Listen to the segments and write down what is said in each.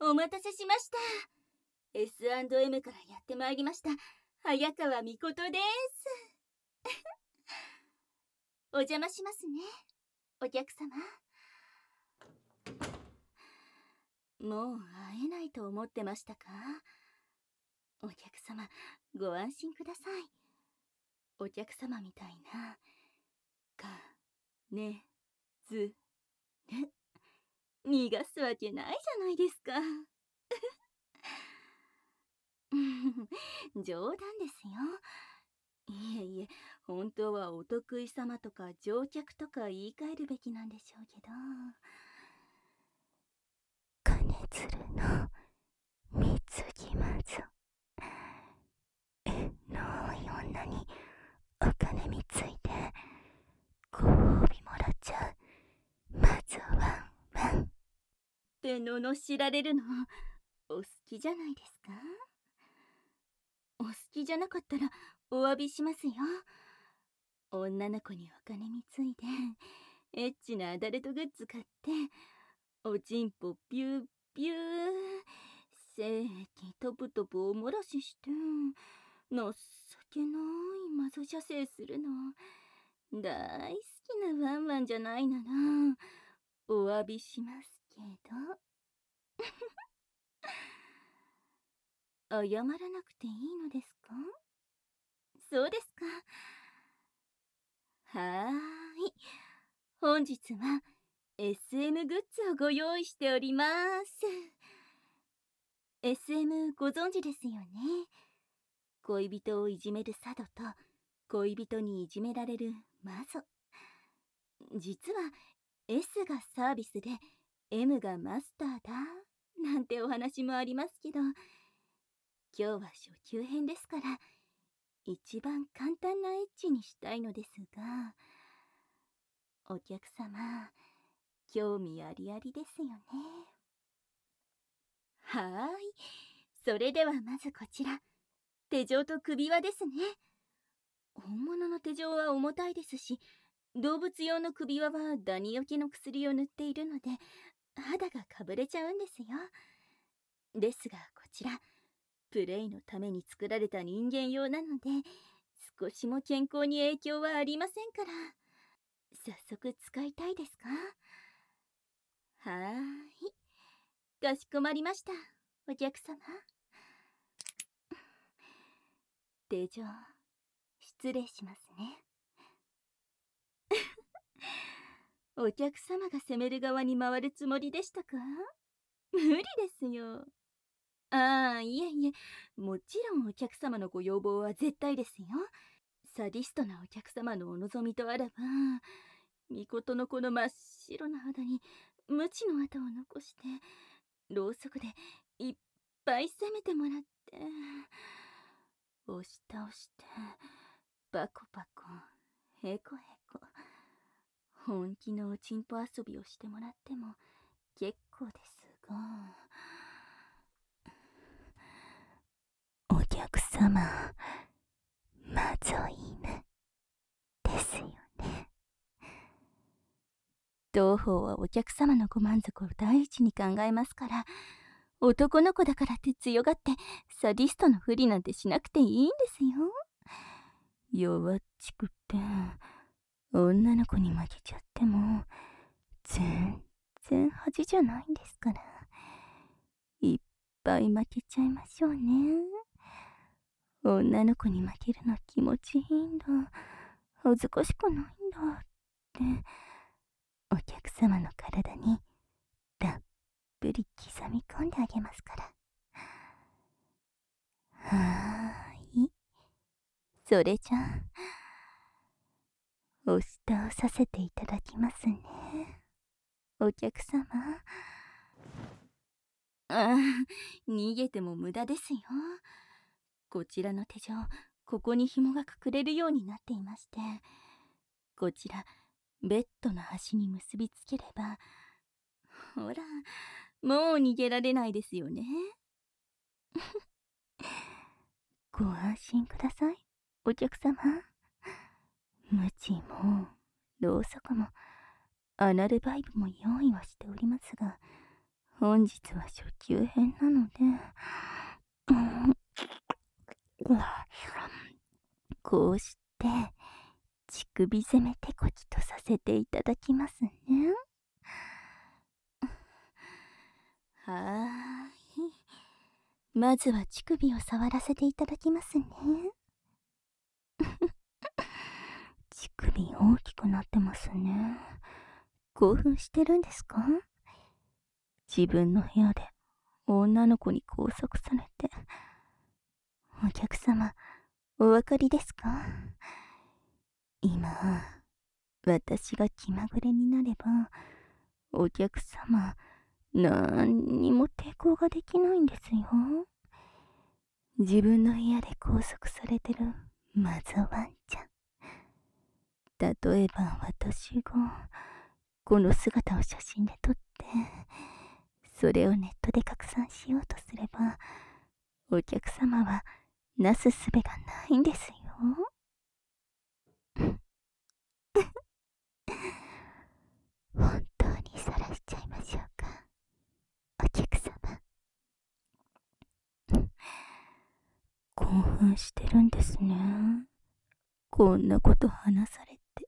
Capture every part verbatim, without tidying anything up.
お待たせしました。エスアンドエム からやってまいりました早川みことです。お邪魔しますね、お客様。もう会えないと思ってましたか？お客様、ご安心ください。お客様みたいな、か、ね、ず、る、逃がすわけないじゃないですか。冗談ですよ。いえいえ、本当はお得意様とか乗客とか言い換えるべきなんでしょうけど。 金鶴の貢ぎまぞ。えのい女にお金貢いでご褒美もらっちゃう。まずはワンワンって罵られるのお好きじゃないですか？お好きじゃなかったらお詫びしますよ。女の子にお金貢いでエッチなアダルトグッズ買っておちんぽピューピュー精液トプトプおもらしして情けないマゾ射精するの大好きなワンワンじゃないならお詫びしますけど。謝らなくていいのですか？そうですか。はーい。本日は エスエム グッズをご用意しております。エスエム ご存知ですよね。恋人をいじめるサドと恋人にいじめられるマゾ。実は エス がサービスで エム がマスターだなんてお話もありますけど、今日は初級編ですから一番簡単なエッチにしたいのですが、お客様興味ありありですよね。はーい。それではまずこちら、手錠と首輪ですね。本物の手錠は重たいですし、動物用の首輪はダニよけの薬を塗っているので肌がかぶれちゃうんですよ。ですがこちらプレイのために作られた人間用なので少しも健康に影響はありませんから。早速使いたいですか？はーい、かしこまりました、お客様。手錠失礼しますね。お客様が攻める側に回るつもりでしたか？無理ですよ。ああ、いえいえ、もちろんお客様のご要望は絶対ですよ。サディストなお客様のお望みとあらば、みことのこの真っ白な肌に無知の跡を残してろうそくでいっぱい攻めてもらって、押し倒してパコパコヘコヘコ本気のおちんぽ遊びをしてもらっても結構ですが、 お客様、まずい犬ですよね。 当方はお客様のご満足を第一に考えますから、男の子だからって強がってサディストのふりなんてしなくていいんですよ。弱っちくって女の子に負けちゃっても全然恥じゃないんですから、いっぱい負けちゃいましょうね。女の子に負けるの気持ちいいんだ、恥ずかしくないんだってお客様の体にたっぷり刻み込んであげますから。はーい、それじゃあ押し倒させていただきますね、お客様。ああ、逃げても無駄ですよ。こちらの手錠、ここに紐が隠れるようになっていまして、こちらベッドの端に結びつければ、ほら、もう逃げられないですよね。ご安心ください、お客様。ムチもろうそくもアナルバイブも用意はしておりますが、 本日は初級編なので、うん、こうして乳首攻め手こきとさせていただきますね。はーい。まずは乳首を触らせていただきますね。乳首大きくなってますね。興奮してるんですか？自分の部屋で女の子に拘束されて。お客様、お分かりですか？今、私が気まぐれになれば、お客様、なんにも抵抗ができないんですよ。自分の部屋で拘束されてるマゾワンちゃん。例えば私がこの姿を写真で撮って、それをネットで拡散しようとすれば、お客様はなすすべがないんですよ。本当に晒しちゃいましょうか、お客様。興奮してるんですね。こんなこと話されて。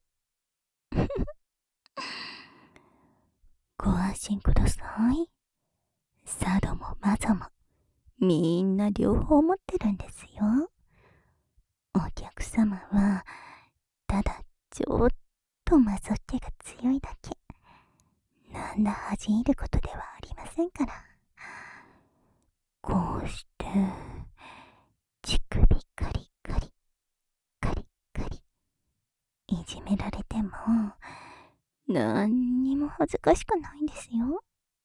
ご安心ください。サドもマゾもみんな両方持ってるんですよ。お客様はただちょっとマゾっ気が強いだけ。なんだ恥じることではありませんから。こうして乳首カリカリカリカリいじめられてもなんにも恥ずかしくないんですよ。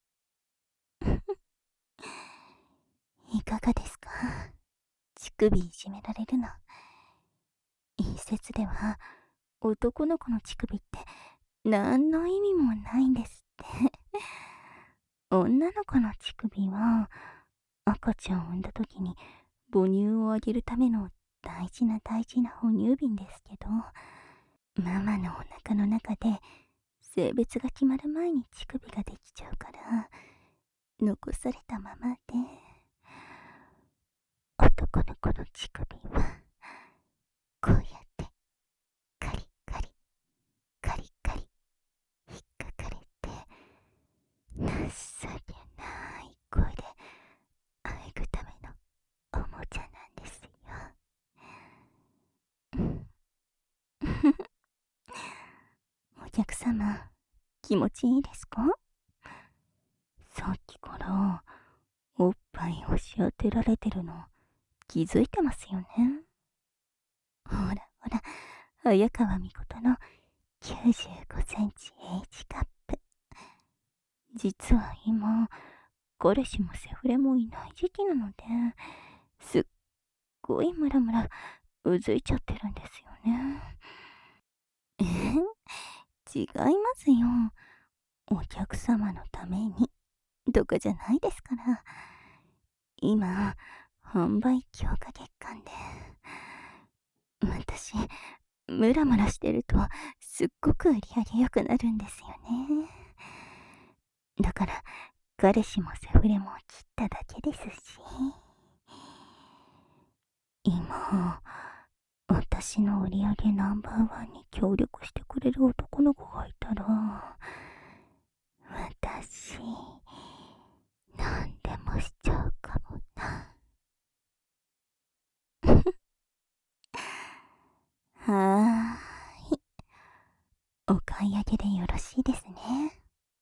いかがですか？乳首いじめられるの。一説では男の子の乳首って何の意味もないんですって。女の子の乳首は赤ちゃんを産んだ時に母乳をあげるための大事な大事な哺乳瓶ですけど、ママのお腹の中で性別が決まる前に乳首ができちゃうから残されたままで、男の子の乳首はこうやってカリカリカリカリ引っかかれて、情けない声であえぐためのおもちゃなんですよ。お客様、気持ちいいですか？さっきからおっぱい押し当てられてるの気づいてますよね。ほらほら、早川美琴のきゅうじゅうごセンチ H カップ。実は今、彼氏もセフレもいない時期なので、すっごいムラムラうずいちゃってるんですよね。え違いますよ。お客様のためにとかじゃないですから。今、販売強化月間で。私、ムラムラしてるとすっごく売り上げ良くなるんですよね。だから、彼氏もセフレも切っただけですし。今、私の売り上げナンバーワンに協力してくれる男の子がいたら、私、何でもしちゃうかもな。はーい。お買い上げでよろしいですね。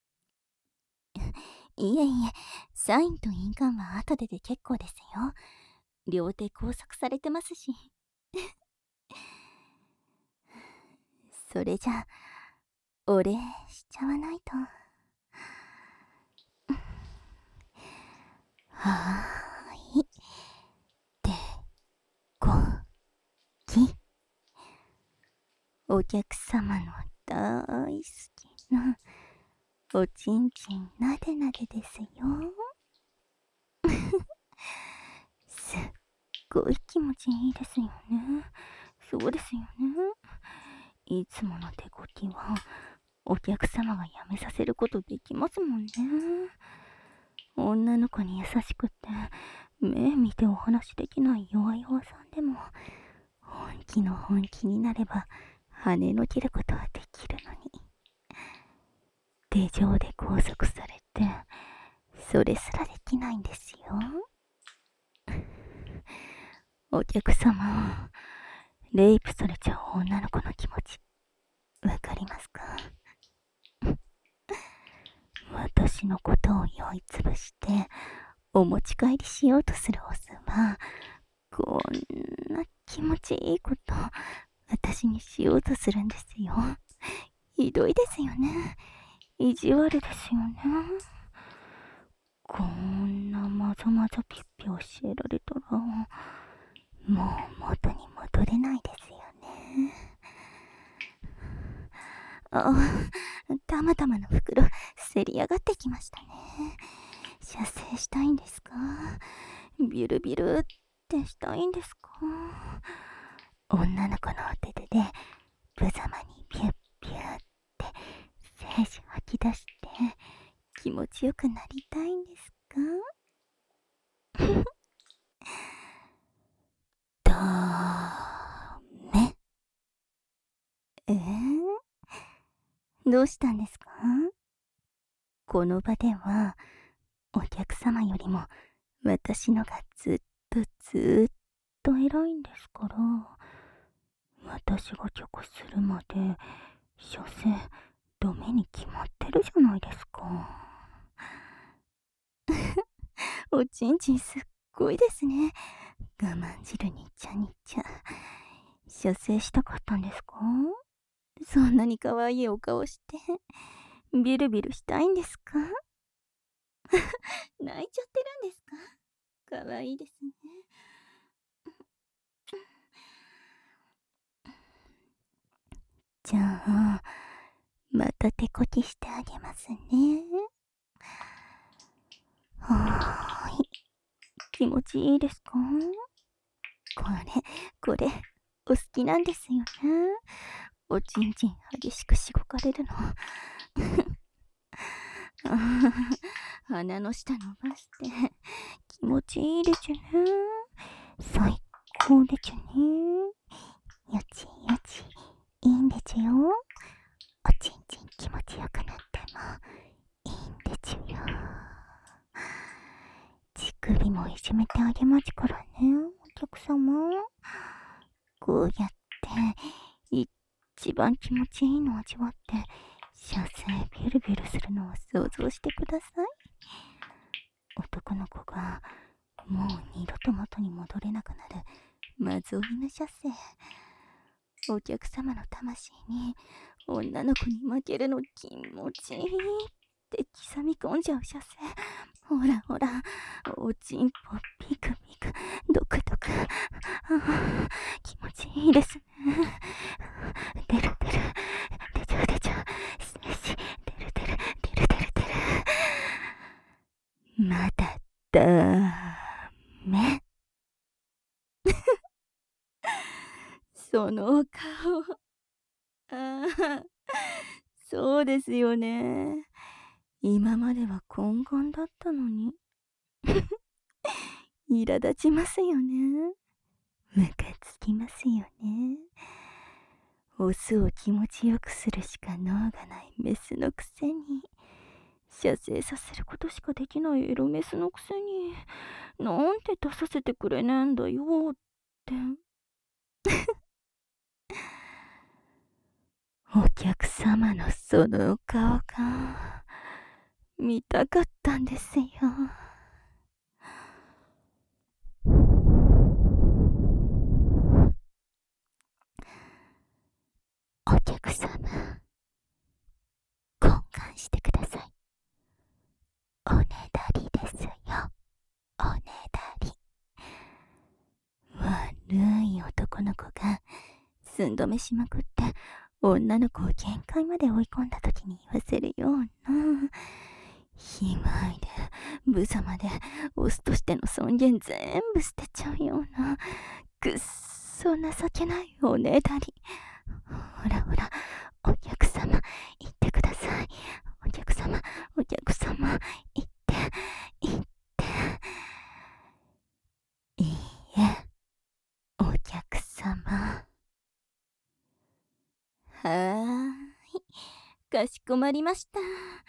いえいえ、サインと印鑑は後でで結構ですよ。両手拘束されてますし。それじゃあ、お礼しちゃわないと。はーい。で、こき。お客様の大好きなおちんちんなでなでですよ。すっごい気持ちいいですよね。そうですよね。いつもの手こきはお客様がやめさせることできますもんね。 女の子に優しくって目見てお話できない弱々さんでも本気の本気になれば跳ねのけることはできるのに、手錠で拘束されてそれすらできないんですよ。お客様、レイプされちゃう女の子の気持ちわかりますか？私のことを酔いつぶしてお持ち帰りしようとするオスはこんな気持ちいいこと私にしようとするんですよ。ひどいですよね。意地悪ですよね。こんなまざまざぴっぴ教えられたらもう元に戻れないですよね。あ、たまたまの袋せり上がってきましたね。射精したいんですか？ビルビルってしたいんですか？女の子のお手手で無様にピュッピュッって精子吐き出して気持ちよくなりたいんですか？ダメ。えー、どうしたんですか？この場ではお客様よりも私のがずっとずっと偉いんですから、私が許可するまで射精ダメに決まってるじゃないですか。おちんちんすっごいですね。我慢汁にちゃにちゃ。射精したかったんですか？そんなに可愛いお顔してビルビルしたいんですか？ 泣いちゃってるんですか？かわいいですね。 じゃあまた手こきしてあげますね。はーい、気持ちいいですか？これこれお好きなんですよね。おちんちん激しくしごかれるの。鼻の下伸ばして気持ちいいですね。最高ですね。よちよちいいんですよ。おちんちん気持ちよくなってもいいんですよ。乳首もいじめてあげますからね、お客様。こうやって一番気持ちいいのを味わって射精ビュルビュルするのを想像してください。男の子がもう二度と元に戻れなくなるまずいな射精。お客様の魂に女の子に負けるの気持ちいいって刻み込んじゃう射精。ほらほら、おちんぽピクピクドクドク、あ気持ちいいですね。出る出る出ちゃう出ちゃう、精子出る出る出る出る出る。まだダメ。 その顔。ああ、そうですよね。今まではコンコンだったのに。苛立ちますよね。 ムカつきますよね。オスを気持ちよくするしか能がないメスのくせに、射精させることしかできないエロメスのくせに、なんて出させてくれねえんだよって。お客様のその顔が見たかったんですよ。お客様、懇願してください。おねだりですよ、おねだり。悪い男の子が寸止めしまくって女の子を限界まで追い込んだ時に言わせるような、卑猥で無様でオスとしての尊厳全部捨てちゃうようなくっそ情けないおねだり。ほらほら、お客様言ってください。お客様お客様言って言はーい、かしこまりました。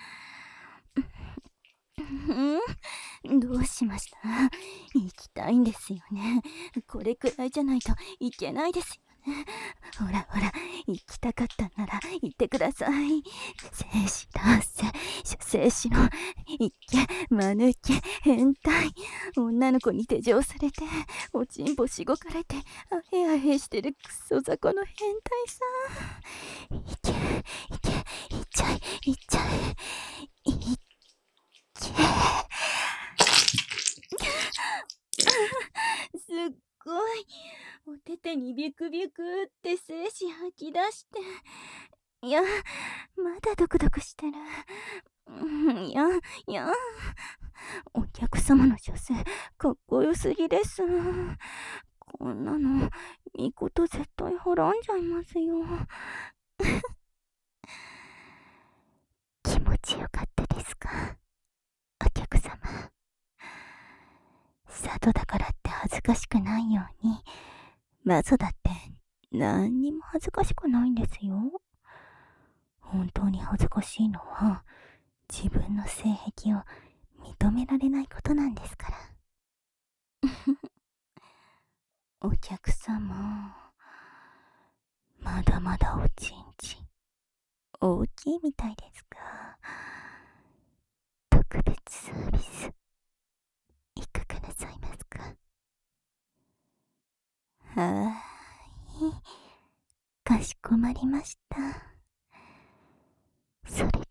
んどうしました？行きたいんですよね。これくらいじゃないといけないですよね。ほらほら、行きたかったなら行ってください。精子男性、精子の一見間抜け変態、女の子に手錠されておちんぽしごかれてアヘアヘしてるクソ雑魚の変態さ。 いけいけ、いっちゃえいっちゃえ、いっけ。 すっごい、おててにビュクビュクって精子吐き出して、いや、まだドクドクしてる。いやいや、お客様の女性かっこよすぎです。こんなの見事絶対滅んじゃいますよ。 気持ちよかったですか、お客様。佐渡だからって恥ずかしくないように、マゾだって何にも恥ずかしくないんですよ。本当に恥ずかしいのは自分の性癖を認められないことなんですから。お客様、まだまだおちんちん大きいみたいですが、特別サービスいかがなさいますか。 はーい、かしこまりました。 それで